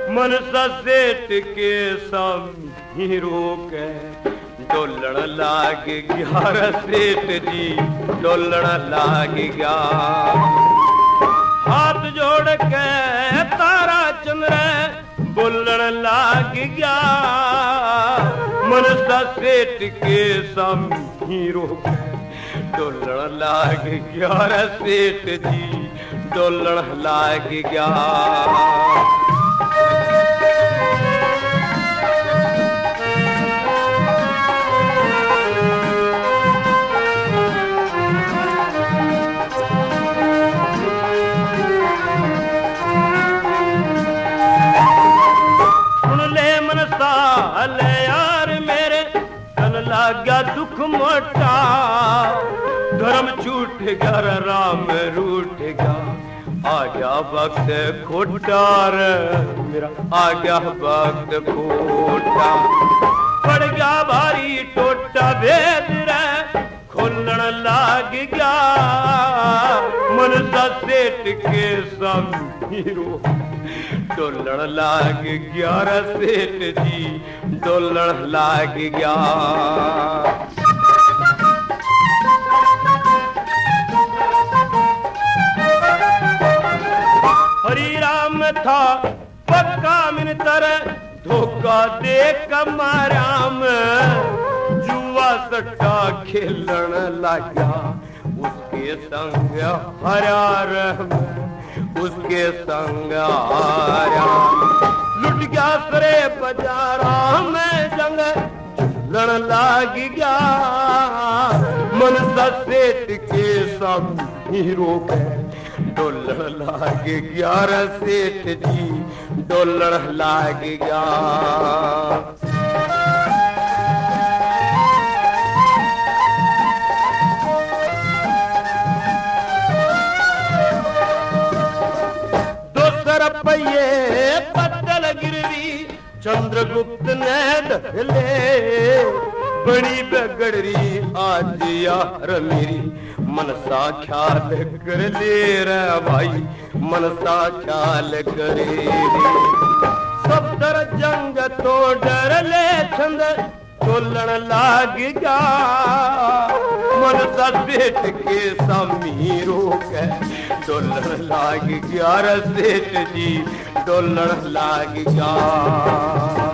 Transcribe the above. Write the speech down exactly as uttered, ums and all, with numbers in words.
मनसा सेठ के सामी रोके डोलण लाग ग्यारह सेठ जी डोलण लाग गया। हाथ जोड़ के तारा चंद्र बोलण लाग गया। मनसा सेठ के सामी रोके डोलण लाग ग्यारह सेठ जी डोलण लाग गया। ले यार मेरे कल लागा दुख मोटा। धर्म छूट गया राम रूठ गया। आ गया वक्त खोटा रे मेरा आ गया वक्त खोटा। पड़ गया भारी टोटा भेद रे खोलण लाग गया। मनसा सेठ के समीरो डोलण लाग ग्यारह सेठ जी डोलण लाग गया। हरी राम था पक्का मिनतर धोखा दे कमाराम। जुआ सट्टा खेलण लगा उसके संग हरा रहम उसके संग आया। लुट गया सरे बाजारा में जंग झूलण लाग गया। मनसा सेठ के सामी रोके डोलण लाग ग्यारह सेठ जी डोलण लाग गया। रपये पत्तल गिरवी चंद्रगुप्त ने ढले। बड़ी बगड़री आज यार मेरी मनसा ख्याल कर ले रे भाई मनसा ख्याल करे रे। सब तर जंग तो डर ले छंद डोलण लाग गया। मनसा सेठ के सामी रोके डोलण लाग ग्यारह सेठ जी डोलण लाग गया।